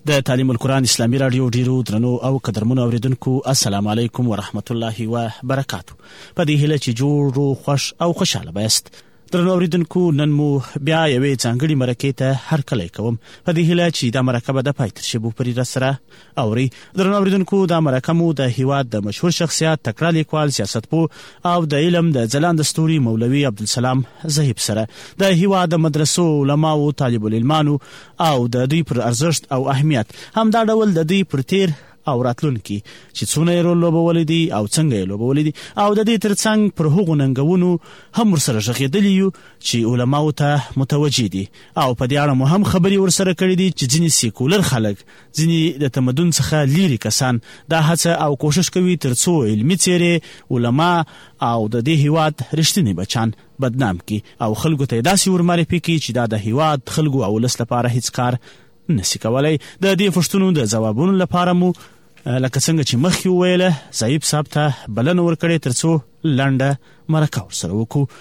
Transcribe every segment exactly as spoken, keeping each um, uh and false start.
د تعلیم القرآن اسلامي رادیو ډیرو درنو او قدرمنو اوریدونکو السلام علیکم ورحمت الله وبرکاتو. په دې هیله چې جوړ خوش او خوشاله بایست. درنو اوریدونکو نن مو بیا یوې ځانګړي مرکې ته هرکلی کوم په دې هیله چې دا مرکه به د پای تر شبو پورې راسره اوري. درنو اوریدونکو دا مرکه مو د هیواد د مشهور شخصیت تکړه لیکوال سیاستپوه او د علم د ځلانده ستوري مولوي عبدالسلام ذهیب سره د هیواد د مدرسو علماو طالب العلمانو او د دوی پر ارزښت او اهمیت هم دا ډول د دوی پر تیر او راتلونکي چې څونه یې رول لوبولی دي او څنګه یې لوبولی دي او د دې ترڅنګ پر هغو ننګونو هم ورسره غږېدلي یو چې علماو ته متوجه دي او په دې اړه مو هم خبرې ورسره کړي دي چې ځینې سیکولر خلک ځینې د تمدن څخه لیرې کسان دا هڅه او کوشش کوي تر څو علمي څیرې علما او د دې هیواد رښتینی بچان بدنام کی او خلکو ته داسې ورمعرفي کړي چې دا د هیواد خلکو او ولس لپاره هیڅ کار نسی کولای. د دې پوښتنو د ځوابونو لپاره مو لکه څنګه چې مخکې وویله ذهیب صاحب ته بلنه ورکړې تر څو لنډه مرکه ورسره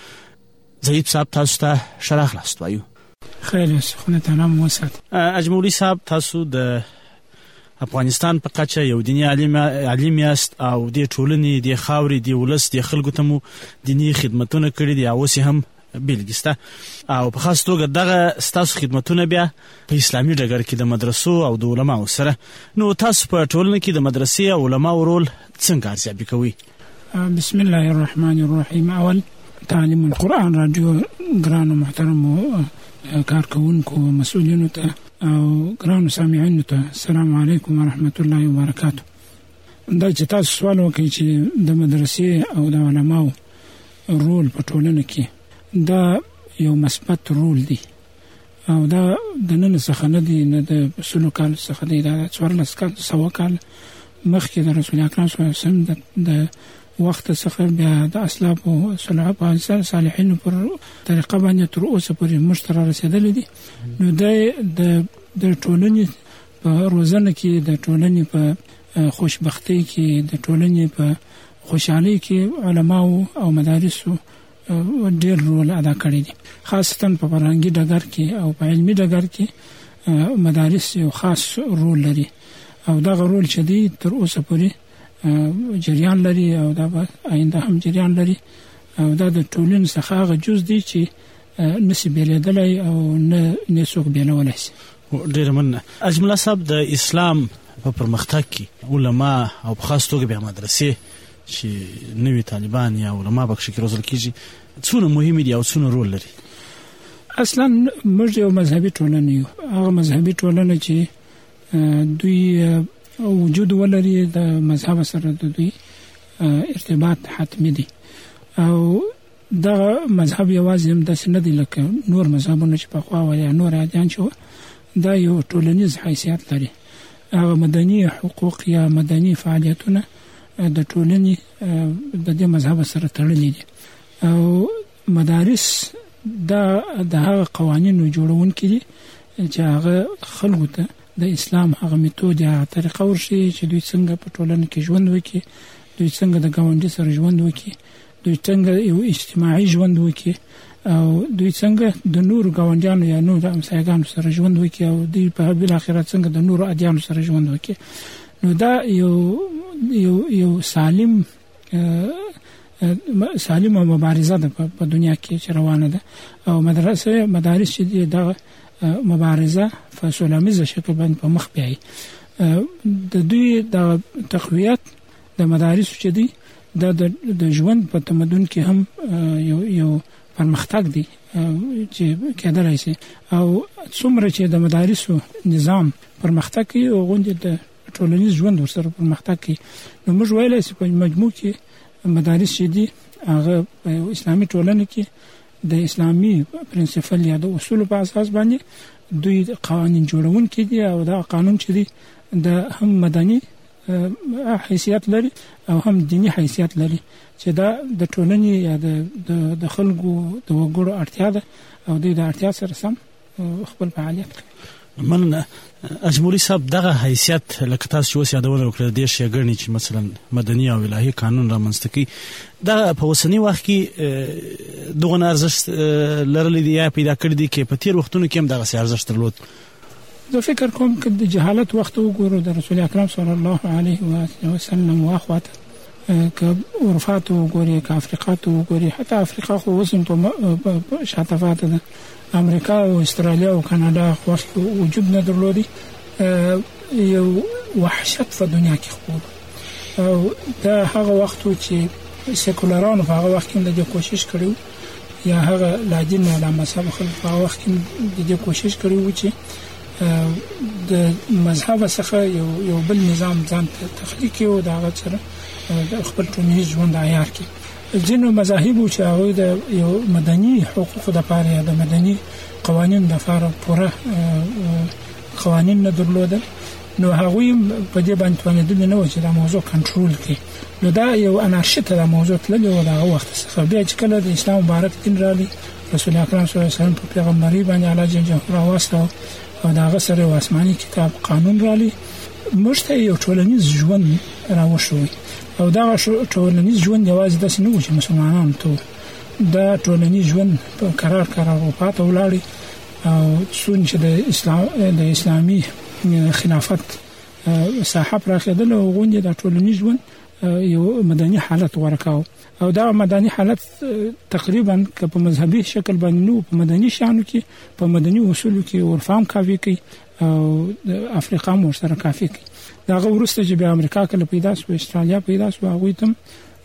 وکړو. ذهیب صاحب تاسو ته ښه راغلاست وایو. خیر یاست، خونه تعالی مو وساتي. اجمولي صاحب تاسو د افغانستان په کچه یو دیني عالم عالم یاست او د ټولنې د خاورې د ولس د خلکو ته مو دینی خدمتونه کړي دي او اوس هم بیلګسته او په خاص توګه دغه ستاسو خدمتونه بیا په اسلامي ډګر کې د مدرسو او د علماو سره. نو تاسو په ټولنه کې د مدرسې او علماو رول څنګه ارزیابي کوئ؟ بسم الله الرحمن الرحیم. اول تعلیم القرآن رادیو ګرانو محترمو کارکوونکو مسؤلینو ته او ګرانو سامعینو ته السلام علیکم ورحمت الله وبرکاتو. دا چې تاسو سوال وکړئ چې د مدرسې او د علماو رول په ټولنه کې دا یو مثبت رول دی او دا د نن څخه نه دی، نه د سلو کال څخه دی، دا څوارلس کال سوه کال مخکې د رسول اکرم صلی الله علیه وسلم د وخت څخه بیا د اسلاف او صالحین صالحین پر طریقه باندې تر اوسه پورې موږ ته رسیدلی دي. نو د د ټولنې په روزنه کې، د ټولنې په خوشبختی کې، د ټولنې په خوشحالي کې علماو او مدارسو ډېر رول ادا کړی دي، خاصتا په فرهنګي ډګر کې او په علمي ډګر کې مدارس یو خاص رول لري او دا رول چې دی تر اوسه پورې جریان لري او دا به آینده هم جریان لري او دا د ټولنې څخه هغه جز دی چې نسی بیلیدلی او نه نه څوک بیلولی شي. ډېره مننه. اجمله صاحب د اسلام په پرمختګ کې علما او په خاص توګه بیا مدرسې چې نوی طالبان یا علما پکې کې روزل کېږي څونه مهمې دي او څونه رول لري؟ اصلا موږ یو مذهبي ټولنه یو، هغه مذهبي ټولنه چې دوی وجود ولري د مذهب سره د دوی ارتباط حتمی دي او دا مذهب یوازې هم داسې نه دی لکه نور مذهبونه چې پخوا و یا نور ادیان شو، دا یو ټولنیز حیثیت لري. هغه مدني حقوق یا مدني فعالیتونه د ټولنې د دې مذهب سره تړلي دي او مدارس دا د هغه قوانینو جوړونکي دي چې هغه خلکو ته د اسلام هغه میتود یا طریقه ورشي چې دوی څنګه په ټولنه کې ژوند وکړي، دوی څنګه د ګاونډي سره ژوند وکړي، دوی څنګه یو اجتماعي ژوند وکړي او دوی څنګه د نور ګاونډیانو یا نور همسایګانو سره ژوند وکړي او دوی په بل آخرت څنګه د نور ادیانو سره ژوند وکړي. نو دا یو یو یو سالم سالم مبارزه ده په دنیا کې چې روانه ده او مدرسې مدارس چې دا مبارزه په سوله‌ییز شکل باندې په مخ بیایي. د دوی د تقویت د مدارس چې دي دا د ژوند په تمدن کې هم یو یو پرمختګ دی چې کېدلی شي او څومره چې د مدارسو نظام پرمختګ کوي او غوندې د ټولنیز ژوند ورسره پرمختګ کوي. نو موږ ویلی چې په مجموع کې مدارس چې دي هغه په اسلامي ټولنه کې د اسلامي پرنسپل یا د اصولو په اساس باندې دوی قوانین جوړونکي دي او دا قانون چې دی د هم مدني حیثیت لري او هم دینی حیثیت لري چې دا د ټولنې یا د د خلکو د وګړو اړتیا ده او دوی د اړتیا سره سم خپل فعالیت کوي. من اجمولي صاحب دغه حیثیت لکه تاسو اوس یادونه وکړه د شیګرنی چې مثلا مدني او الهي قانون رامنځته کی دا په اوسنی وخت کې دغه ارزښت لرلې دی یا پیدا کړی دی کې په تیر وختونو کې هم دغه ارزښت درلود؟ زه فکر کوم چې د جهالت وخت وګورو د رسول اکرم صلی الله علیه و سلم واخواته که اروپا ته وګوري، که افریقا ته وګوري، حتی افریقا خو اوس هم په شاته پاتې ده، امریکا او استرالیا او کاناډا خو وجود نه درلودي، یو وحشت په دنیا کې خپور او دا هغه وخت چې سیکولرانو په هغه وخت کې د کوشش کړو یا هغه لا دین نه لا مذهب خلک په هغه وخت کې د کوشش کړو چې د مذهب څخه یو یو بل نظام ځان تخلیق کړي دا هغه سره د خپل ټولنیز ژوند عیار کړي. ځینو مذاهب چې هغه د یو مدني حقوقو د لپاره د مدني قوانین د لپاره پوره قوانین نه درلودل، نو هغه په دې باندې باندې نه و چې دا موضوع کنټرول کړي. نو دا یو انارشیت دا موضوع تللی و دا وخت څخه بیا چې کله د اسلام مبارک دین رالی، رسول اکرم صلی الله علیه وسلم په پیغمبري باندې الله جل جلاله واسطه او دا غسر او آسماني کتاب قانون رالی، موږ ته یو ټولنیز ژوند راوښوي او دا ټولنیز ژوند یوازې د سنو چې مسلمانانو ته دا ټولنیز ژوند په قرار قرار او پات ولاړی او څون چې د اسلام د اسلامي خلافت صاحب راخدل او غونډه د ټولنیز ژوند یو مدني حالت ورکاو او دا مدني حالت تقریبا که په مذهبي شکل باندې نو په مدني شانو کې په مدني اصولو کې ورفام کافي کوي او د افریقا مو سره کافي کوي. دا غوړسته چې په امریکا کې پیدا شو، استرالیا پیدا شو، هغه تم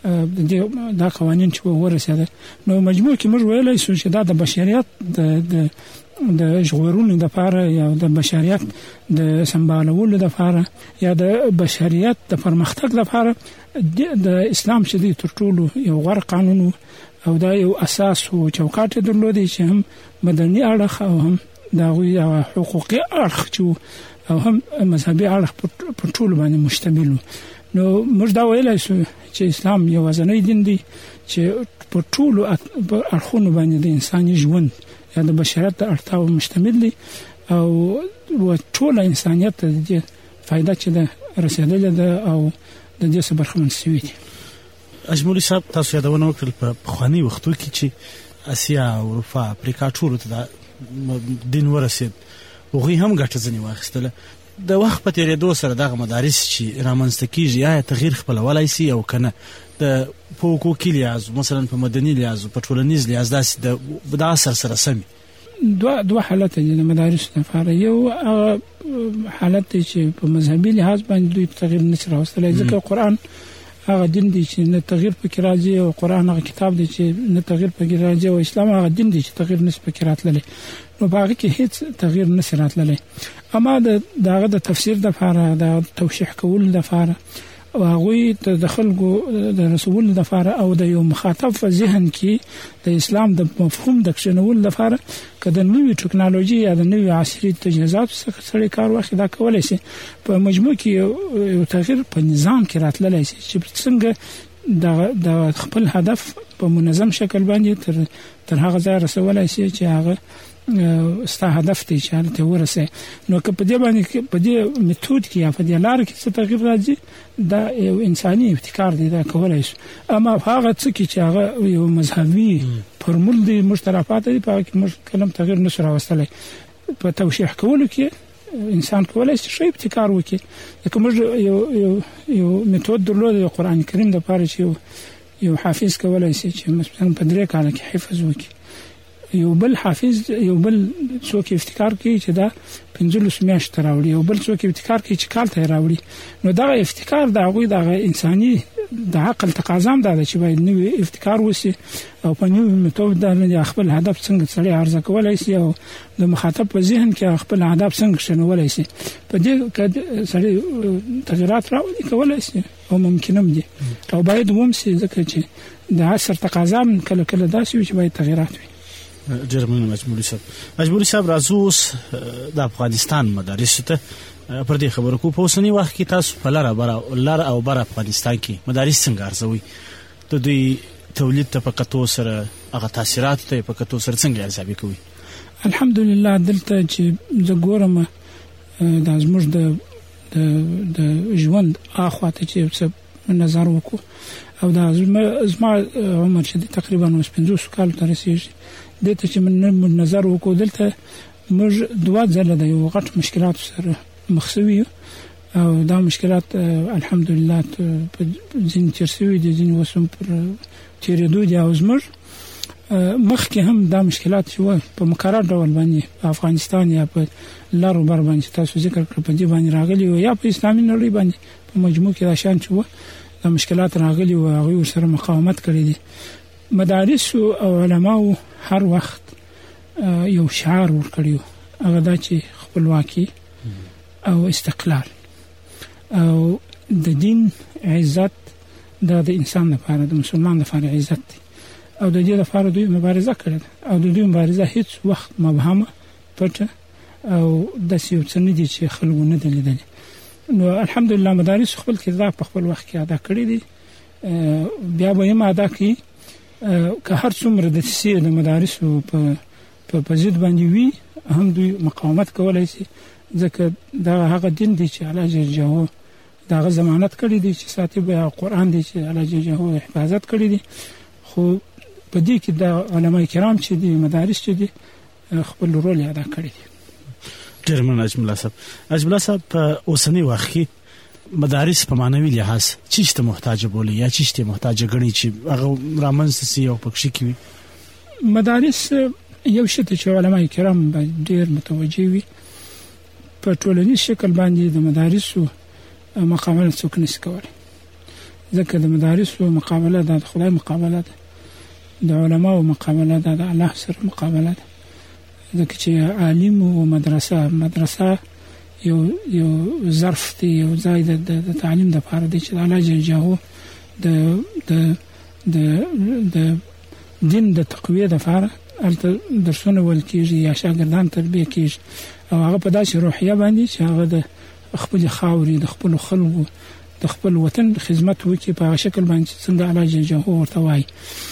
دا قوانين چې ورسېده. نو مجموع کې موږ ویلای شو چې دا د بشریت د د ژغورلو د لپاره یا د بشریت د سمبالولو د لپاره یا د بشریت د پرمختګ لپاره د اسلام چې د ترټولو یو غوړ قانون او دا یو اساس او چوکاټ درلودي چې هم مدني اړخ او هم دا غوي حقوقي اړخ او هم مذهبي اړخ په ټول باندې مشتمل. نو موږ دا ویلای شو چې اسلام یو ځانګړی دین دی چې په ټول اړخونو باندې د انساني ژوند یا د بشریت اړتیاو مشتمل دی او ټول انسانیت ته د فائدہ چې د رسیدل ده او د دې برخمن شوی دي. اجمل صاحب تاسو یادونه وکړل په خواني وختو کې چې اسیا، اروپا، افریقا ټول ته دین ورسید او غي هم ګټه ځنی واخیستله. د وخت په تیریدو سره دغه مدارس چې رامنځته کیږي یا تغییر خپلولای شي او کنه د حقوقي لحاظ مثلا په مدني لحاظ په ټولنیز لحاظ داسې د اثر سره سمي دوه دوه حالت دي د مدارس لپاره. یو حالت چې په مذهبي لحاظ باندې دوی تغییر نشي راوستلای، ځکه قرآن هغه دین دی چې نه تغییر پکې راځي او قرآن هغه کتاب دی چې نه تغییر پکې راځي او اسلام هغه دین دی چې تغییر نشي پکې راتللی. نو باقي کې هیڅ تغییر نشي راتللی. اما د داغه د تفسیر د لپاره د توشیح کول د لپاره او هغه د خلکو د رسول د لپاره او د یو مخاطب په ذهن کې د اسلام د مفهوم د کشنول لپاره کله نوې ټکنالوژي یا د نوې عصري تجهیزات سره کار واخلي دا کولای شي په مجموع کې یو تغییر په نظام کې راتللی شي چې څنګه د د خپل هدف په منظم شکل باندې تر تر هغه ځای رسولای شي چې هغه ستا هدف ته چې ته ورسې. نو که په دې باندې په دې میتود کې یا په دې لار کې څه تغییر راځي دا یو انساني ابتکار دی، دا کولای شي. اما هغه څه چې هغه یو مذهبي فرمول دی مشترکات دی په کې موږ کلم تغییر نشو راوستلای. په توشیح کولو کې انسان کولای شي شی ابتکار وکړي. لکه موږ یو یو یو میتود درلود د قران کریم د لپاره چې یو حافظ کولای شي چې مثلا په درې کال کې حفظ وکړي، یو بل حافظ یو بل څوک ابتکار کوي چې دا پنځلس میاشتې راوړي، یو بل څوک ابتکار کوي چې کال ته راوړي. نو دا ابتکار دا غوي دا انساني د عقل تقاضا ده چې باید نوې ابتکار وشي او په نوې میتود د خپل هدف څنګه سړی عرضه کولای شي او د مخاطب په ذهن کې خپل هدف څنګه شنولای شي. په دې کې سړی تغیرات راوړي کولای شي او ممکن هم دي او باید ومسي ځکه چې د عصر تقاضا کله کله داسې چې باید تغیرات وي. جرمن مجموعي صاحب مجموعي صاحب راځوس د افغانستان مدارس ته پر دې خبرو کو په اوسنی وخت کې تاسو په لاره بره لاره او بره افغانستان کې مدارس څنګه ارزوي؟ د دوی تولید ته په کتو سره هغه تاثیرات ته په کتو سره څنګه ارزیابي کوي؟ الحمدلله دلته چې زه ګورم د زموږ د د ژوند اخواته چې څه نظر وکړو او دا زما عمر چې تقریبا پنځوس کال ته رسیږي دته چې من نظر وکړو دلته موږ دوه ځله د یو غټ مشکلات سره مخ شوي او دا مشکلات الحمدلله په ځین تیر شوي دي، ځین وسم پر تیرېدو دي. او زموږ مخکې هم دا مشکلات شو په مقرر ډول باندې په افغانستان یا په لارو بر باندې تاسو ذکر کړ په دې باندې راغلي او یا په اسلامي نړۍ باندې په مجموع کې راشان شو دا مشکلات راغلي او هغه سره مقاومت کړی دي. مدارس او علماو هر وخت یو شعار ورکړیو، هغه دا چې خپلواکي او استقلال او د دین عزت دا د انسان لپاره د مسلمان لپاره عزت دی او د دې لپاره دوی مبارزه کړې او د دې مبارزه هیڅ وخت مبهمه پټه او د سیو څه نه دي چې خلکو نه دلیدل. نو الحمدلله مدارس خپل کردار په خپل وخت کې ادا کړی دي، بیا به یې ادا کړي که هر څومره د تسیر د مدارس په په ضد باندې وي هم دوی مقاومت کولای شي، ځکه دا هغه دین دی چې الله جل جلاله دا ضمانت کړی دی چې ساتي به قرآن دی چې الله جل جلاله حفاظت کړی دی. خو په دې کې د علماء کرام چې دي مدارس چې دي خپل رول ادا کړی دی. ډېر مننه اجمل الله صاحب. اجمل الله صاحب په اوسنی وخت کې مدارس په معنوي لحاظ چیش ته محتاج بولی یا چیش ته محتاج غني چې هغه رامنځته سي او پکښې کې وي؟ مدارس یو شی چې علماء کرام ډېر متوجي وي په ټولنیز شکل باندې د مدارسو مقابله څوک نشي کولی، ځکه د مدارسو مقابله د خدای مقابله ده، د علماو مقابله ده، د الله سره مقابله ده. ځکه چې عالم او مدرسه مدرسه یو یو ظرف دی، یو ځای د تعلیم د لپاره دی چې الله جل جلاله د د د د دین د تقویه د لپاره الته درسونه ول کېږي یا شاګردان تربیه کېږي او هغه په داسې روحیه باندې چې هغه د خپل خاوري د خپل خلکو د خپل وطن خدمت وکړي په شکل باندې څنګه الله جل جلاله ورته وایي.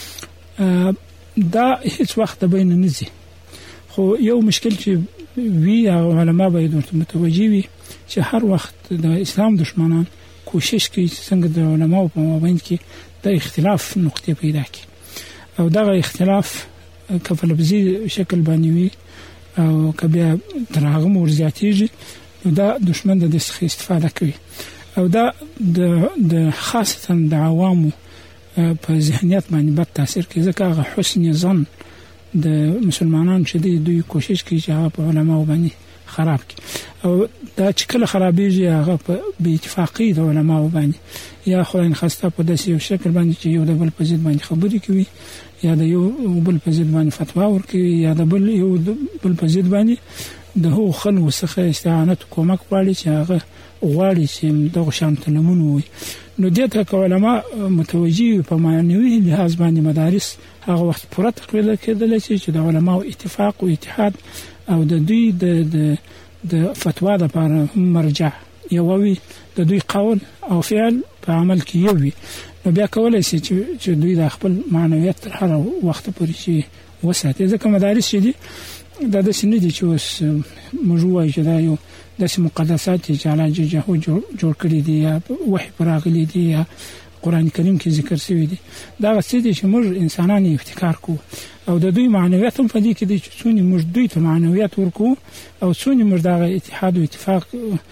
دا هیڅ وخت بین نه ځي، خو یو مشکل چې وی او علماء باید ورته متوجي وي چې هر وخت د اسلام دشمنان کوشش کوي چې څنګه د علماء په مابین کې د اختلاف نقطې پیدا کړي او دا اختلاف کله لفظي شکل باندې وي او کبه ترغم ورزياتيږي نو دا دشمن د دې استفاده کوي او دا د د خاصه د عوامو په ذهنیت باندې بد تاثیر کوي، ځکه هغه حسن ظن د مسلمانانو چې دوی کوشش کوي چې هغه په علماء باندې خراب کړي او دا چې کله خرابېږي هغه په بې اتفاقي د علماء باندې یا خدای خاصه په داسې یو شکل باندې چې یو د بل په ضد باندې خبرې کوي یا د یو بل په ضد باندې فتوا ورکوي یا د بل یو بل په ضد باندې د هو خلکو څخه استعانت کومک غواړي چې هغه غواړي چې دغه شان تلمون وي. نو دې ته علماء متوجي په معنوي لحاظ باندې مدارس هغه وخت پوره تقویل کېدل چې د علماء اتفاق او اتحاد او د دوی د د د فتوا لپاره مرجع یو وي، د دوی قول او فعل په عمل کې یو وي. نو بیا کولای شي چې دوی د خپل معنویت تر هر وخت پورې شي وساتي، ځکه مدارس چې دي دا د سن دي چې اوس موږ وایو چې دا یو د مقدسات چې الله جل جلاله جوړ کړی دي یا وحي پراغلي دي یا قران کریم کې ذکر شوی دي، دا څه دي چې موږ انسانانو افتخار کو او د دوی معنویت هم په دې کې دي چې څونی موږ دوی ته معنویت ورکو او څونی موږ دا اتحاد او اتفاق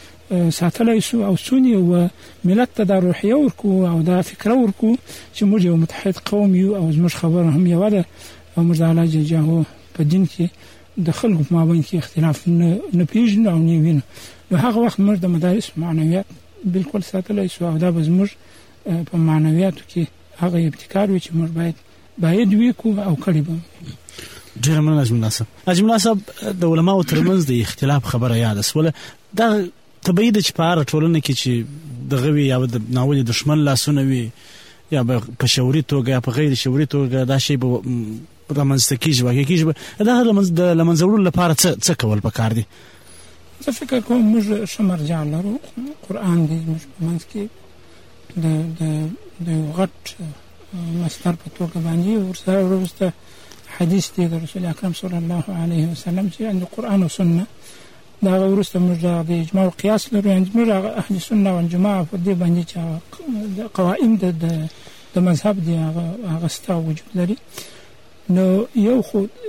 ساتلای شو او څونی او ملت ته د روحیه ورکو او د فکر ورکو چې موږ یو متحد قوم یو او موږ خبره هم یو ده او موږ د الله جل جلاله په دین کې د خلکو په مابین کې اختلاف نه نه پیژنو او نه وینو. نو هغه وخت موږ د مدارس معنویات بالکل ساتلای شو او دا به موږ په معنویاتو کې هغه ابتکار و چې موږ باید باید وکړو او کړی به. ډیر مننه اجمل الله صاحب. اجمل الله صاحب د علماو ترمنځ د اختلاف خبره یاد اسوله دا طبيعي د چپاره ټولنه کې چې دغه وی یا د ناوړي دشمن لاسونه وي یا په شعوري توګه یا په غیر شعوري توګه دا شی به رامنځته کیږي واګه کیږي دا د لمنځورو لپاره څه کول پکار دي؟ زه فکر کوم موږ شمرجع لرو، قرآن دی موږ په منځ کې د د د غټ مصدر په توګه باندې ورسره ورسته حدیث دی د رسول اکرم صلی الله علیه وسلم چې د قرآن او سنت دا ورسته موږ د اجماع او قیاس لرو، یعنی موږ اهل سنت او جماعت په دې باندې چې قواعد د د مذهب دی هغه هغه ستا وجود لري. نو یو خو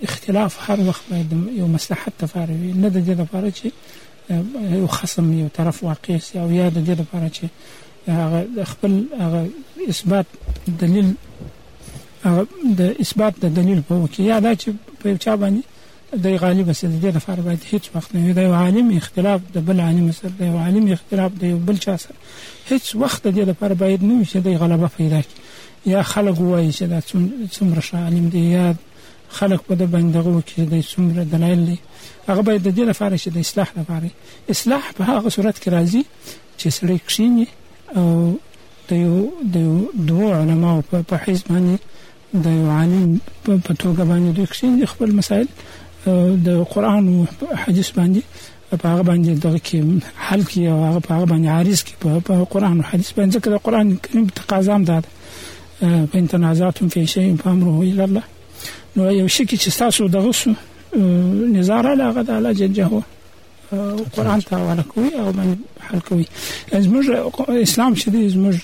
اختلاف هر وخت باید یو مصلحت لپاره وي، نه د دې لپاره چې یو خصم یو طرف واقع سي او یا د دې لپاره چې هغه خپل هغه اثبات دلیل هغه د اثبات د دلیل په وکي یا دا چې په چا باندې د غالب سره د دې لپاره باید هیڅ وخت نه وي د یو عالم اختلاف د بل عالم سره د یو عالم اختلاف د یو بل چا سره هیڅ وخت د دې لپاره باید نه وي چې د غلبه پیدا کړي یا خلک وایي چې دا څومره ښه عالم دی یا خلک په د باندې دغه وکړي د څومره دلایل دي. هغه باید د دې لپاره چې د اصلاح لپاره اصلاح په هغه صورت کې راځي چې سړی کښیني او د یو د دوه علماو په حیث باندې د یو عالم په توګه باندې دوی کښیني خپل مسائل د قرآن او حدیث باندې په هغه باندې دغه کې حل کې او هغه په هغه باندې عارض کې په قرآن او حدیث باندې ځکه د قرآن کریم تقاضا هم ده فإن تنازعتم في شيء فأمره إلى الله. نو یو شي کې چې تاسو دغه سو نظاره لاغه د الله جل جلاله قرآن ته حواله کوي او باندې حل کوي. زموږ اسلام چې دی زموږ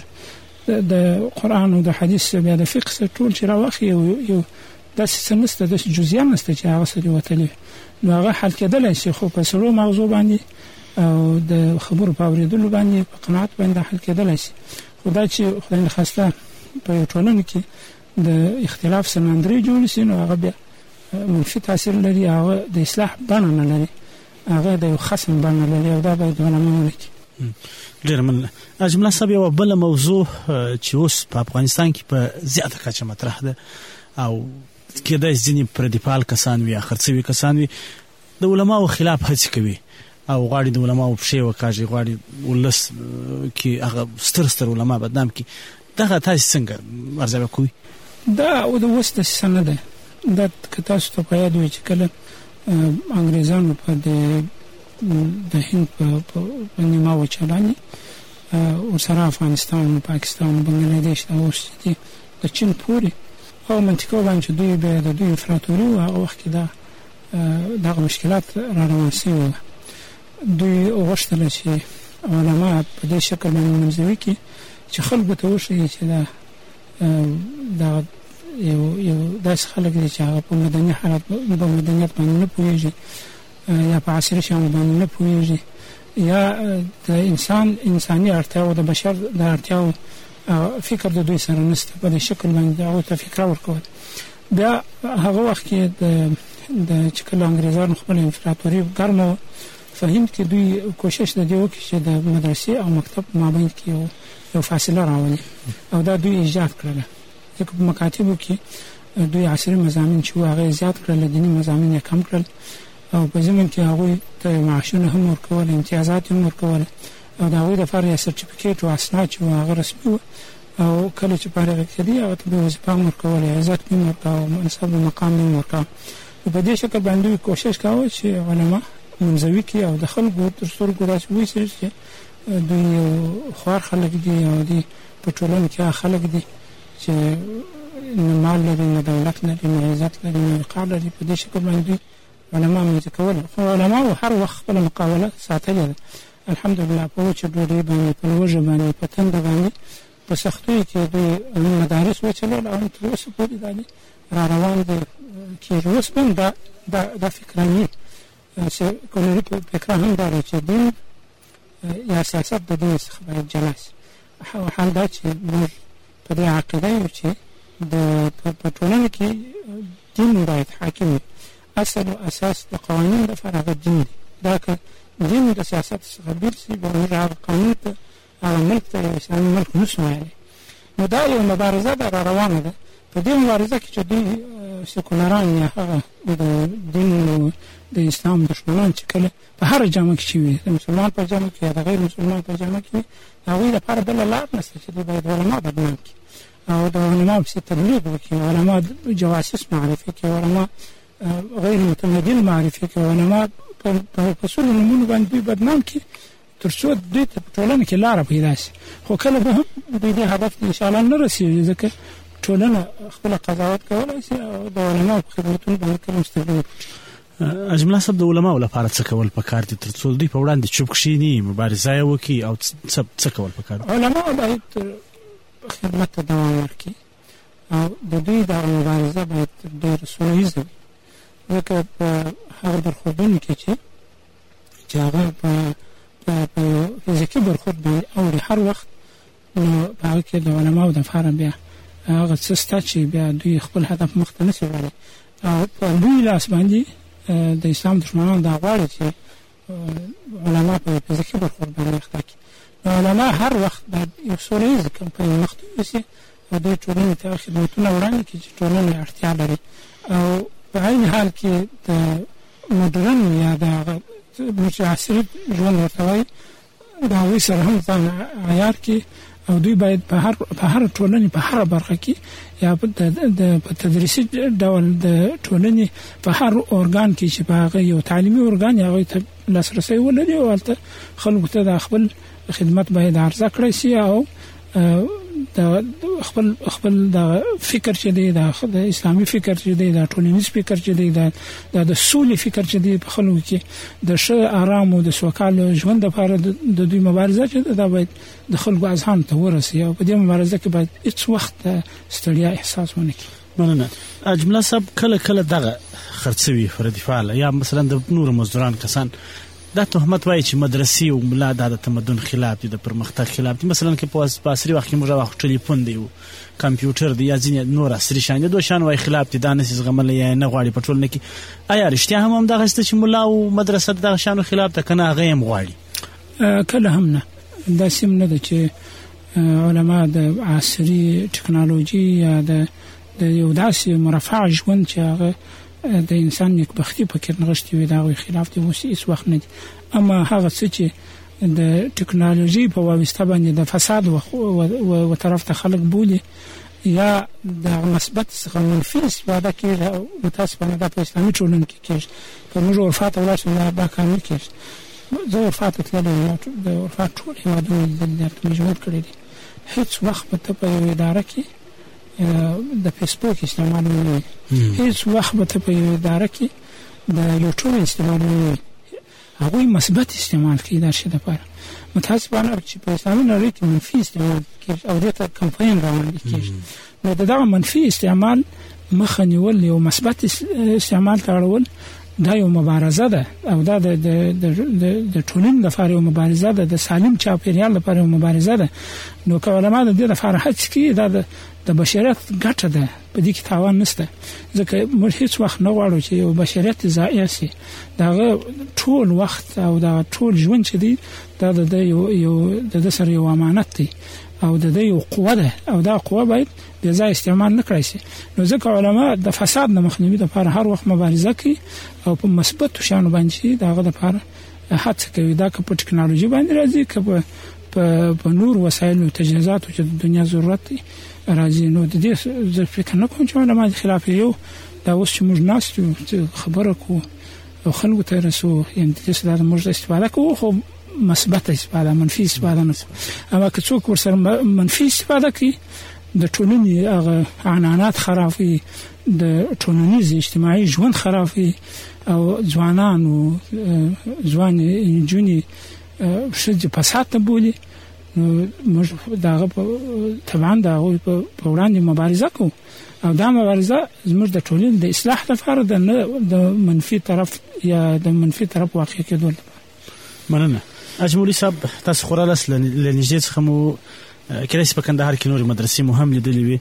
د قرآن او د حدیث بیا د فقه سره ټول چې راوخي یو داسې څه نشته داسې جزیان نشته چې هغه سره وتلی نو هغه حل کېدلی شي خو په سړو مغزو باندې او د خبرو په اورېدلو باندې په قناعت باندې حل کېدلی شي. خو دا چې خدای نخواسته په یو ټولنه کې د اختلاف سمندري جوړ شي نو هغه بیا منفي تاثیر لري هغه د اصلاح بڼه نه لري هغه د یو خصم بڼه لري او دا باید علماء ولیکي. ډېر مننه. اجمله صاحب یوه بله موضوع چې اوس په افغانستان کې په زیاته کچه مطرح ده او کېدای شي ځینې پردیپال کسان وي یا خرڅوي کسان وي د علماو خلاف هڅې کوي او غواړي د علماو پښې وکاږي غواړي ولس کې هغه ستر ستر علما بدنام کړي. دغه تاسو څنګه ارزوي کوئ؟ دا او د اوس داسې نه ده. دا که تاسو ته په یاد وي چې کله انګریزانو په د هند په نیمه وچه باندې ورسره افغانستان او پاکستان او بنګلادیش دا اوس دي د چین پورې او منطقه باندې چې دوی به د دوی افراطوري او هغه وخت کې دا دغه مشکلات را روان شوي دوی غوښتل چې علما په دې شکل باندې منځوي کړي چې خلکو ته وښیي چې دا دا یو یو داسې خلک دي چې هغه په مدني حالت په مدنیت باندې نه پوهېږي یا په عصري شیانو باندې نه پوهېږي یا د انسان انساني اړتیاو د بشر د اړتیاو فکر د دوی سره نشته په دې شکل باندې هغه ته فکر ورکول. بیا هغه وخت کې د د چې کله انګریزانو خپل امپراتوري ګرمه فهم کې دوی کوشش د دې وکړي چې د مدرسې او مکتب مابین کې یو یو فاصله راولي او دا دوی ایجاد کړل. ځکه په مکاتبو کې دوی عصري مضامین چې هغه زیات کړل دیني مضامین یې کم کړل او په ضمن کې هغه ته معاشونه هم ورکول امتیازات هم ورکول او دا هغوی دپاره یې سرټیفیکیټ او اسناد چې هغه رسمي وو او کله چې فارغ کېدی هغه ته به وظیفه هم ورکول عزت هم ورکاوه منصب او مقام هم ورکاوه. په دې شکل باندې دوی کوشش کاوه چې علما منځوي کړي او د خلکو تر سترګو داسې وایي چې دوی یو خوار خلک دي او دوی په ټولنه کې خلک دي چې نه مال لري نه دولت لري نه عزت لري نه وقار لري. په دې شکل باندې دوی علما منځ کول خو علما هر وخت خپل مقاوله ساتلې ده الحمدلله په وچه ډوډۍ باندې په لوږه باندې په تنده باندې په سختیو کې دوی مدارس وچلول او تر اوسه پورې دا دي را روان دي چې اوس هم دا دا فکراني چې کولري فکر هم دا چې دین یا سیاست د دین څخه باید جلا شي. حال دا چې موږ په دې عقیده یو چې د په ټولنه کې دین باید حاکم وي. اصل او اساس د قوانین لپاره هغه دین دی. دا که دین د سیاست څخه بیل شي به موږ هغه قانون ته هغه ملک ته اسلامي ملک نشو ویلی. نو دا یو مبارزه ده را روانه ده. په دې مبارزه کې چې دوی سکولران یا هغه د دین د اسلام دشمنان چې کله په هر جامه کې وي د مسلمان په جامه کې یا د غیر مسلمان په جامه کې هغوی لپاره بله لار نشته چې دوی باید علما بدنام کړي او د علما پسې تبلیغ وکړي علما جواسیس معرفي کړي علما غیر متمدن معرفي کړي علما په څو نومونو باندې دوی بدنام کړي تر څو دوی ته په ټولنه کې لاره پیدا شي. خو کله به هم دوی دې هدف ته انشاءالله نه رسېږي ځکه ټولنه خپله قضاوت کولی شي او د علماو په خدمتونو باندې کله مستفید وکړي. اجمله صاحب د علماو لپاره څه کول پکار دي تر څو دوی په وړاندې چوپ کښېني مبارزه یې وکړي او څه کول پکار دي؟ علماو باید خدمت ته دوام ورکړي او د دوی دغه مبارزه باید ډېره سوله ییزه وي ځکه په هغه برخوردونو کې چې چې هغه په په فزیکي برخورد باندې اوري هر وخت، نو په هغه کې د علماو دپاره بیا هغه څه شته چې بیا دوی خپل هدف مخ ته نشي وړلی، او په دوی لاس باندې د اسلام دښمنان دا غواړي چې علما په فزیکي برخورد باندې اخته کړي. نو علما هر وخت باید یو سوله ییز کمپاین مخته یوسي او دوی ټولنې ته خدمتونه وړاندې کړي چې ټولنه یې اړتیا لري، او په عین حال کې د مډرن یا د معاصر ژوند ورته وایي د هغوی سره هم ځان عیار کړي، او دوی باید په هر په هر ټولنې په هره برخه کې یا د په تدریسي ډول د ټولنې په هر ارګان کې چې په هغه یو تعلیمي ارګان هغوی ته لاسرسی ولري، او هلته خلکو ته د خپل خدمت باید عرضه کړی شي، او د خپل خپل د فکر چې دی د اسلامي فکر چې دی د ټولنیز فکر چې دی د د سولې فکر چې دی په خلکو کې د ښه آرام او د سوکاله ژوند لپاره د دوی مبارزه چې دا باید د خلکو اذهان ته ورسي، او په دې مبارزه کې باید هیڅ وخت ستړیا احساس ونه کړي. مننه. اجمله صاحب، کله کله دغه خرڅوي فردي فعال یا مثلا د نور مزدوران کسان دا تهمت وایي چې مدرسې او ملا د تمدن خلاف دي، د پرمختګ خلاف دي. مثلا کې په عصري وخت کې موږ واخ ټلیفون دی او کمپیوټر دی یا ځینې نور عصري شیان دي، دوه شان وایي خلاف دي، دا نسي زغمل یا نه غواړي په ټولنه کې. آیا رښتیا هم هم دغه ست چې ملا او مدرسه دغه شانو خلاف ده کنه هغه هم غواړي؟ کله هم نه، دا سم نه ده چې علما د عصري ټکنالوژي یا د یو داسې مرفع ژوند چې هغه د انسان نیکبختي پکې نغښتې وي دا غوي خلاف دي، اوس هیڅ وخت نه دي. اما هغه څه چې د ټکنالوژي په واسطه باندې د فساد و طرف ته خلک بولي یا د مثبت څخه منفي استفاده کوي، او تاسو باندې د اسلامي ټولنې کې کېږي په موږ ورفات ولاسو دا کار نه کېږي. زه ورفات تللی د ورفات ټول هېوادونه د مجبور کړی دي، هیڅ وخت به ته په یوه اداره کې د فیسبوک استعمال نه وي، هیڅ وخت به ته په یوه اداره کې د یوټیوب استعمال نه وي، هغوی مثبت استعمال کوي دا شی دپاره. متاسفانه چې په اسلامي نړۍ کې منفي استعمال کېږي او دې ته کمپاین راوړل کېږي، نو د دغه منفي استعمال مخه نیول یو مثبت استعمال ته اړول دا یو مبارزه ده، او دا د د د ټولنې لپاره یو مبارزه ده، د سالم چاپیریال لپاره یو مبارزه ده. نو که علما د دې لپاره هڅه کوي دا د د بشریت ګټه ده، په دې کې تاوان نشته، ځکه موږ هیڅ وخت نه غواړو چې یو بشریت ضایع شي. دغه ټول وخت او دا ټول ژوند چې دی دا د یو یو د سره یو امانت دی، او د دې یو قوه ده، او دا قوه باید د ځای استعمال نه کړی شي. نو ځکه علما د فساد نه مخنیوي لپاره هر وخت مبارزه کوي، او په مثبت شانو باندې دغه لپاره هڅه کوي. دا که په ټکنالوژي باندې راځي، که په په نور وسایل او تجهیزاتو چې د دنیا ضرورت دی راځي، نو د دې زه فکر نه کوم چې علما د خلاف یو دا اوس چې موږ ناست یو خبره کوو او خلکو ته رسو، یعنې د دې څخه د موږ استفاده کوو، خو مثبت استفاده، منفي استفاده نه. اما که څوک ورسره منفي استفاده کوي د ټولنې هغه عنعنات خرابوي، د ټولنیز اجتماعي ژوند خرابوي، او ځوانان او ځوان نجونې ښځې فساد ته بولي، نو موږ دغه طبعا د هغوی په وړاندې مبارزه کوو، او دا مبارزه زموږ د ټولنې د اصلاح لپاره ده، نه د منفي طرف یا د منفي طرف واقع کېدو لپاره. مننه. اجمولي صاحب، تاسو خورالس لنږدې څخه مو کله چې په کندهار کې نورې مدرسې مو هم لیدلې وي،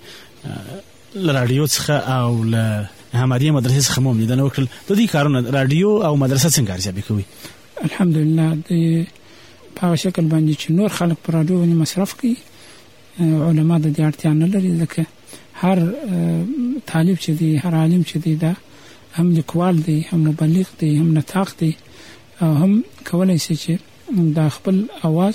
له راډیو څخه او له هماریه مدرسې څخه مو هم لیدنه وکړل. د دې کارونه راډیو او مدرسه څنګه ارزیابي کوي؟ الحمدلله د په هغه شکل باندې چې نور خلک په راډیو باندې مصرف کوي، علما د دې اړتیا نه لري، ځکه هر طالب چې دی، هر عالم چې دی، دا هم لیکوال دی، هم مبلغ دی، هم نطاق دی، او هم کولای شي چې دا خپل اواز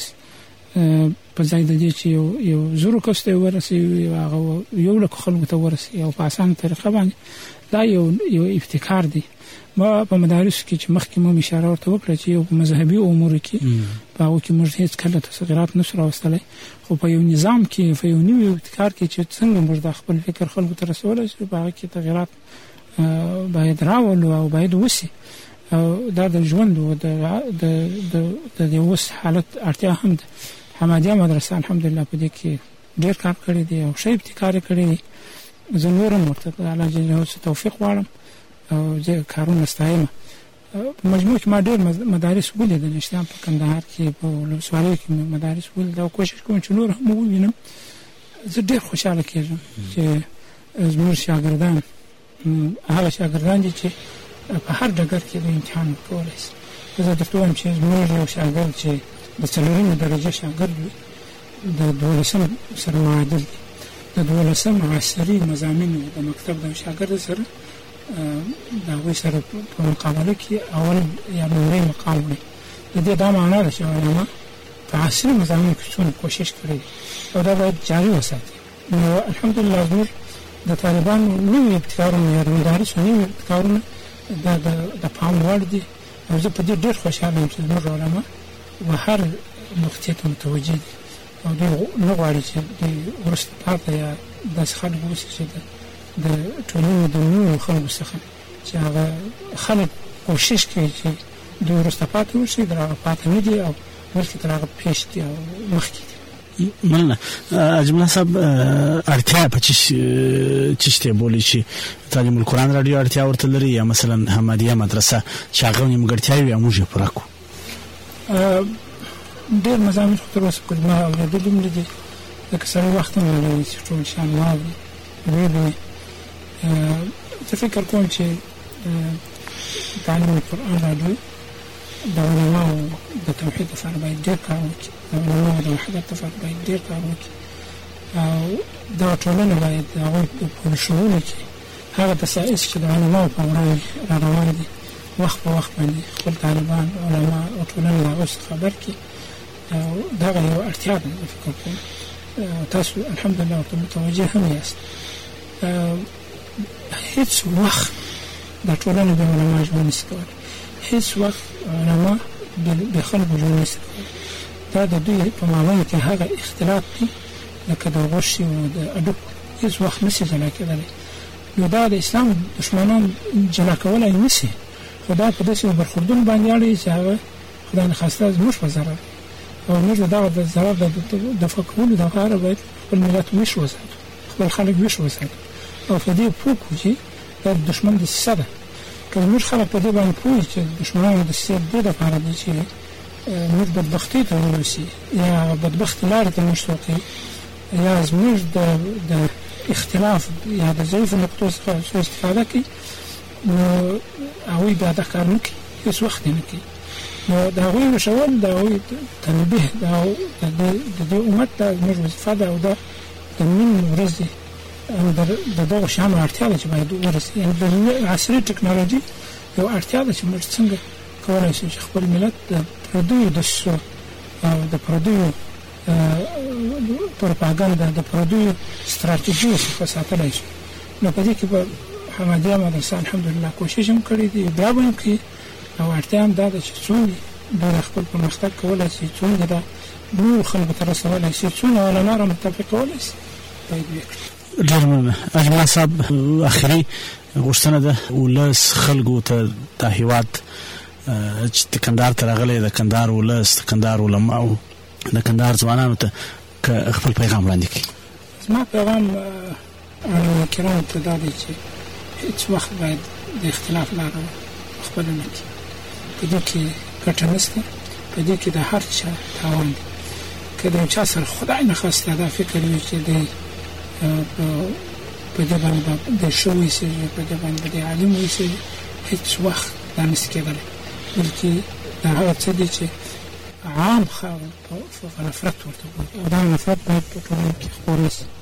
په ځای د دې چې یو یو زرو کس ته ورسوي، هغه یو لک خلکو ته ورسوي، او په اسانه طریقه باندې دا یو یو ابتکار دی. ما په مدارس کې چې مخکې مو اشاره ورته وکړه چې یو په مذهبي امور کې په هغه کې موږ هیڅ کله تغیرات نشو راوستلی، خو په یو نظام کې، په یو نوي ابتکار کې چې څنګه موږ د خپل فکر خلکو ته رسولی شو، په هغه کې تغیرات باید راولو او باید وشي. او دا د ژوند او د د د د اوس حالت اړتیا هم ده. حمادیه مدرسه الحمدلله په دې کې ډېر کار کړی دی او ښه ابتکار کړی دی. زه نورم ورته الله جل جلاله توفیق غواړم، او زه کارونه ستایم. په مجموع کې ما ډېر مدارس ولیدل چې په کندهار کې په ولسوالۍ کې مدارس ولیدل او کوشش کوم چې نور هم ووینم. زه ډېر خوشحاله کېږم چې زموږ شاګردان هغه شاګردان دي چې په هر ډګر کې د امتحان ورکولی شي. زه درته وایم چې زموږ یو شاګرد چې د څلورمې درجې شاګرد وي د دولسم سره معادل دي. د دولسم عصري مضامینو د مکتب د شاګرد سره د هغوی سره په مقابله کې اول یا لومړی مقام وړي. د دې دا معنا ده چې علما په عصري مضامینو کې څومره کوشش کړی دي او دا باید جاري وساتي. نو الحمدلله زموږ د طالبانو نوي ابتکارونه یا د مدارسو نوي ابتکارونه دا د پام وړ دي او زه په دې ډېر خوشحاله یم چې زموږ علما و هر نقطې ته متوجه دي او دوی نه غواړي چې دوی وروسته پاتې یا داسې خلک واوسي چې د ټولنې د نورو خلکو څخه چې هغه خلک کوشش کوي چې دوی وروسته پاتې وشي تر هغه پاتې نه دي او بلکې تر هغه پیش دي او مخکې دي. مننه. اجمل صاحب اړتیا په چی شته بولی چې تعلیم القرآن رادیو اړتیا ورته لري یا مثلا حمادیه مدرسه چې هغه نیمګړتیاوي موږ یې پوره کړو؟ ډېر مضامین خو تر اوسه پورې ما اورېدلي هم نه دي لکه سړی وخت هم نه لري چې ټول شیان واوري ویې زه فکر کوم چې تعلیم القرآن رادیو د علماو د توحید لپاره باید ډېر کار وکړي. د علماو د وحدت لپاره باید ډېر کار وکړي او دا ټولنه باید د هغوی په پوره شعور کې هغه دسایس چې د علماو په وړاندې را روان دي وخت په وخت باندې خپل طالبان علما او ټولنه د هغوی څخه خبر کړي. دغه یو اړتیا ده فکر کوم. تاسو الحمدلله ورته متوجه هم یاست. هیڅ وخت دا ټولنه د علما ژوند نشي کولی. هیڅ وخت علما د خلکو ژوند نشي کولی. دا د دوی په مابین کې هغه اختلاف دی لکه د غوښې او د اډوکو هیڅ وخت نشي جلا کېدلی. نو دا د اسلام دشمنان جلا کولی نشي خو دا په داسې برخوردونو باندې اړوي چې هغه خدای نخواسته زموږ په ضرر او موږ د دغه د ضرر د دفع کولو دپاره باید خپل ملت ویښ وساتو خپل خلک ویښ وساتو او په دې پوه کړو چې دا د دښمن دسیسه ده. که زموږ خلک په دې باندې پوه وي چې دښمنانو دسیسې دې دپاره دي چې موږ بدبختۍ ته ورسي یا بدبختې لارې ته موږ سوقي یا زموږ د اختلاف یا د ضعیفو نقطو څخه څو استفاده کوي نو هغوی بیا دا کار نه کوي هېڅ وخت یې نه کوي. نو د هغوی وشول د هغوی تنبیه د دې امت دا زموږ وظیفه ده او دا د نن ورځې د دغو شیانو اړتیا ده چې باید ورسي. یعنې د عصري ټکنالوژي یو اړتیا ده چې موږ څنګه کولی شو چې خپل ملت د پردیو دسیسو او د پردیو پروپاګنډه د پردیو ستراتیژیو څخه ساتلی شو. نو په دې کې به حمادیه مدرسه الحمدلله کوشش هم کړی دی بیا به هم کوي او اړتیا هم دا ده چې څومره دوی خپل پرمختګ کولی شي څومره د نورو خلکو ته رسولی شي څومره علما را متفق کولی شي باید ویې کړي. ډېر مننه. اجمل صاحب اخري غوښتنه ده ولس خلکو ته د هېواد چې د کندهار ته راغلی د کندهار ولس د کندهار علماو د کندهار ځوانانو ته خپل پیغام وړاندې کړي. زما پیغام علما کرامو ته دا دی چې هېڅ وخت باید د اختلاف لاره خپله نه کړي. په دې کې ګټه نشته په دې کې د هر چا تاوان دی. که د یو چا سره خدای نخواسته دا فکر وي چې دی په دې باندې د ښه وایسېږي په دې باندې د عالم وایسېږي هېڅ وخت دا نشي کېدلی بلکې دا هغه څه دی چې عام نفرت ورته وایي او دا نفرت باید په ټولنه کې خپور نه شي.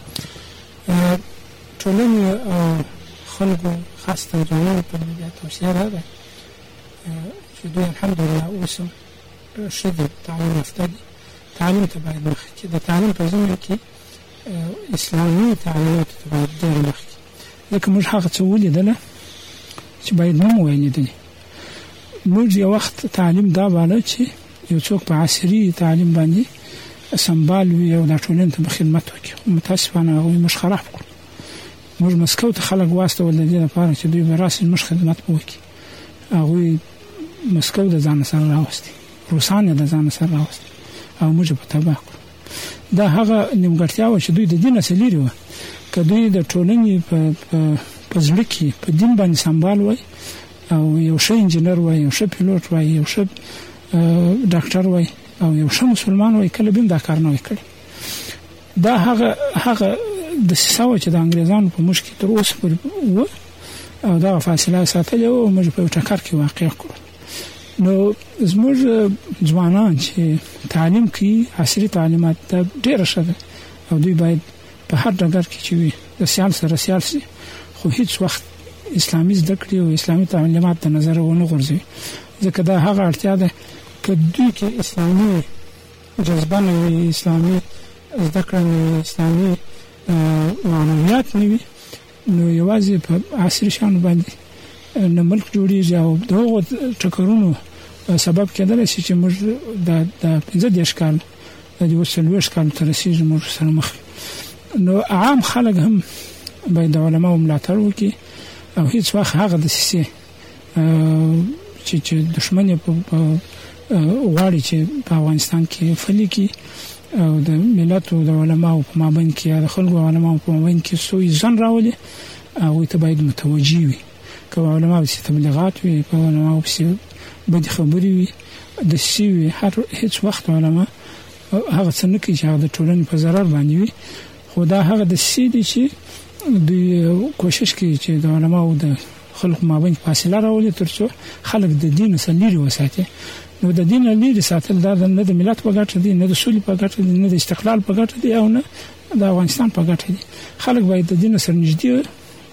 ټولنې او خلکو خاصه ځوانانو ته مې بیا توصیه دا ده چې دوی الحمدلله اوس هم ښه دي تعلیم یافته دي تعلیم ته باید مخکې کړي. د تعلیم په زمینه کې اسلامي تعلیماتو ته باید ډېر مخکې ځکه موږ هغه څه ولیدله چې باید نه مو ویلیدلي. موږ یو وخت تعلیم دا باله چې یو څوک په عصري تعلیم باندې سمبال وي او دا ټولنې ته به خدمت وکړي خو متاسفانه هغوی موږ خراب کړو. موږ مسکو ته خلک واستول د دې لپاره چې دوی به راسي موږ خدمت به وکړي. هغوی مسکو د ځان سره راوستي روسان یې د ځان سره راوستي او موږ په تباه کړو. دا هغه نیمګړتیا وه چې دوی د دې نه څه لرې وه. که دوی د ټولنې په په زړه کې په دین باندې سمبال وای او یو ښه انجینر وای، یو ښه پیلوټ وای، یو ښه ډاکټر وای او یو ښه مسلمان وای، کله به دا کار نه وکړي. دا هغه هغه د ساوه چې د انګريزانو په مشکل تر اوسه پورې و او دا فاصله ساتلې او موږ په ټکر کې واقع کړو. نو زموږ ځوانان چې تعلیم کوي، عصري تعلیمات ته ډېر ښه ده او دوی باید په هر ډګر کې چې وي د سیال سره سیال شي، خو هیڅ وخت اسلامي زده کړې او اسلامي تعلیمات د نظر ونه غورځوي، ځکه دا هغه اړتیا ده که دوی کې اسلامي جذبه نه وي، اسلامي زده کړه نه وي، اسلامي معنویات نه وي، نو یوازې په عصري شیانو باندې نه ملک جوړیږي او دغه ټکرونو سبب کېدلی شي چې موږ د د پنځه دېرش کال د یو څلوېښت کال تر رسېږي موږ سره مخ. نو عام خلک هم باید د علماو ملاتړ وکړي او هیڅ وخت هغه دسیسې چې چې دښمن یې په غواړي چې په افغانستان کې فلي کړي او د ملت او د علماو په مابین کې یا د خلکو او علماو په مابین کې سوء ظن راولي، هغوی ته باید متوجه وي. که علماو پسې تبلیغات وي، که علماو پسې بدې خبرې وي، دسیسې وي، هر هیڅ وخت علما هغه څه نه کوي چې هغه د ټولنې په ضرر باندې وي، خو دا هغه دسیسې دي چې دوی کوشش کوي چې د علماو د خلکو مابین فاصله راولي تر څو خلک د دین څخه لرې وساتي. نو د دین لري ساتل دا نه د ملت په ګټه دي، نه د سولې په ګټه دي، نه د استقلال په ګټه دي او نه د افغانستان په ګټه دي. خلک باید د دین سره نږدې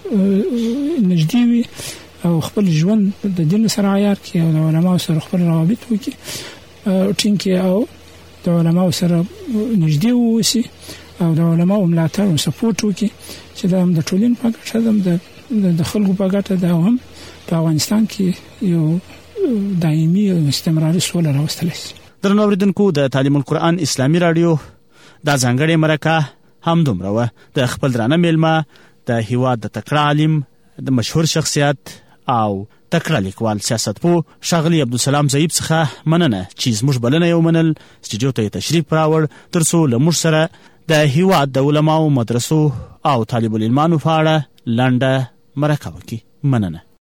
نږدې وي او خپل ژوند د دین سره عیار کړي او د علماو سره خپل روابط وکړي ټینګ کړي او د علماو سره نږدې واوسي او د علماو ملاتړ او سپورټ وکړي چې دا هم د ټولنې په ګټه ده، د خلکو په ګټه ده او هم په افغانستان کې یو دایمي او استمراري سوله راوستل شي. درنو اوریدونکو، د تعلیم القرآن اسلامي رادیو دا ځانګړې مرکه هم دومره وه. د خپل درانه میلمه د هیواد د تکړه عالم، د مشهور شخصیت او تکړه لیکوال سیاستپوه ښاغلي عبدالسلام ضیب څخه مننه چې زموږ بلنه یې ومنل، سټوډیو ته یې تشریف راوړ تر څو له موږ سره د هیواد د علماو، مدرسو او طالب العلمانو په اړه لنډه مرکه وکړي. مننه.